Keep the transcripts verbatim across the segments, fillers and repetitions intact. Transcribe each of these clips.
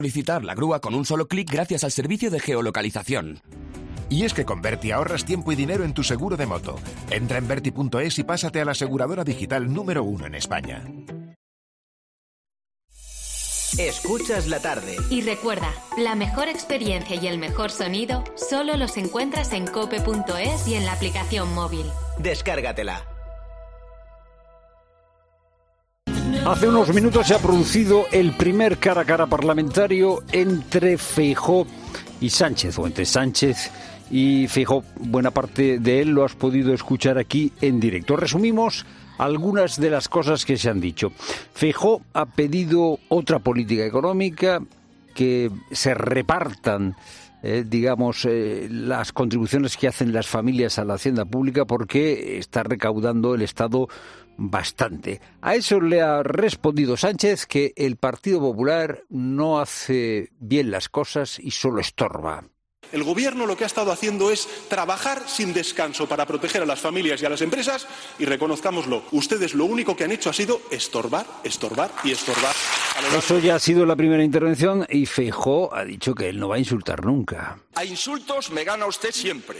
Solicitar la grúa con un solo clic gracias al servicio de geolocalización. Y es que con Verti ahorras tiempo y dinero en tu seguro de moto. Entra en Verti punto es y pásate a la aseguradora digital número uno en España. Escuchas la tarde. Y recuerda, la mejor experiencia y el mejor sonido solo los encuentras en cope punto es y en la aplicación móvil. Descárgatela. Hace unos minutos se ha producido el primer cara a cara parlamentario entre Feijóo y Sánchez, o entre Sánchez y Feijóo. Buena parte de él lo has podido escuchar aquí en directo. Resumimos algunas de las cosas que se han dicho. Feijóo ha pedido otra política económica, que se repartan Eh, digamos, eh, las contribuciones que hacen las familias a la hacienda pública, porque está recaudando el Estado bastante. A eso le ha respondido Sánchez que el Partido Popular no hace bien las cosas y solo estorba. El Gobierno lo que ha estado haciendo es trabajar sin descanso para proteger a las familias y a las empresas y, reconozcámoslo, ustedes lo único que han hecho ha sido estorbar, estorbar y estorbar. Eso ya ha sido la primera intervención y Feijóo ha dicho que él no va a insultar nunca. A insultos me gana usted siempre.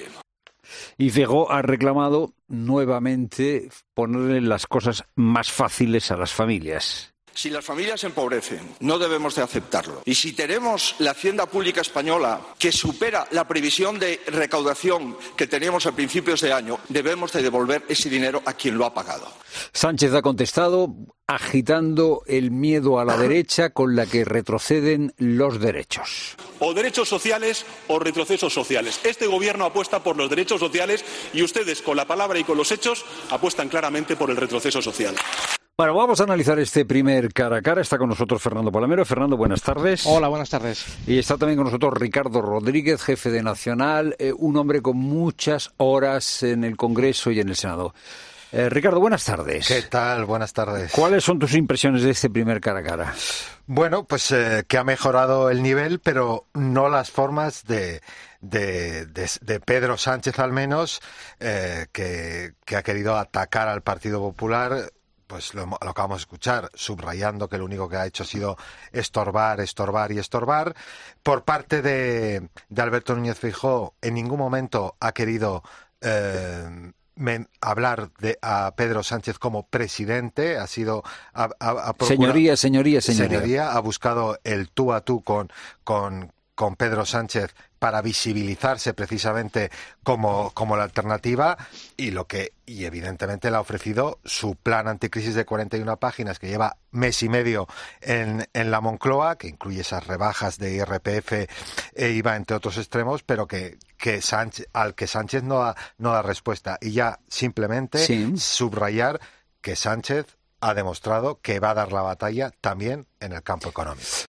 Y Feijóo ha reclamado nuevamente ponerle las cosas más fáciles a las familias. Si las familias se empobrecen, no debemos de aceptarlo. Y si tenemos la hacienda pública española que supera la previsión de recaudación que teníamos a principios de año, debemos de devolver ese dinero a quien lo ha pagado. Sánchez ha contestado agitando el miedo a la derecha con la que retroceden los derechos. O derechos sociales o retrocesos sociales. Este Gobierno apuesta por los derechos sociales y ustedes, con la palabra y con los hechos, apuestan claramente por el retroceso social. Bueno, vamos a analizar este primer cara a cara. Está con nosotros Fernando Palamero. Fernando, buenas tardes. Hola, buenas tardes. Y está también con nosotros Ricardo Rodríguez, jefe de Nacional, eh, un hombre con muchas horas en el Congreso y en el Senado. Eh, Ricardo, buenas tardes. ¿Qué tal? Buenas tardes. ¿Cuáles son tus impresiones de este primer cara a cara? Bueno, pues eh, que ha mejorado el nivel, pero no las formas de... De, de, de Pedro Sánchez, al menos, eh, que, que ha querido atacar al Partido Popular. Pues lo, lo acabamos de escuchar, subrayando que lo único que ha hecho ha sido estorbar, estorbar y estorbar. Por parte de, de Alberto Núñez Feijóo, en ningún momento ha querido eh, men, hablar de a Pedro Sánchez como presidente. Ha sido ha, ha, ha procurado, señoría, señoría, señoría. Señoría, ha buscado el tú a tú con con con Pedro Sánchez para visibilizarse precisamente como, como la alternativa, y lo que y evidentemente le ha ofrecido su plan anticrisis de cuarenta y una páginas que lleva mes y medio en, en la Moncloa, que incluye esas rebajas de I R P F e I V A, entre otros extremos, pero que, que Sánchez, al que Sánchez no da, no da respuesta. Y ya simplemente sí. subrayar que Sánchez ha demostrado que va a dar la batalla también en el campo económico.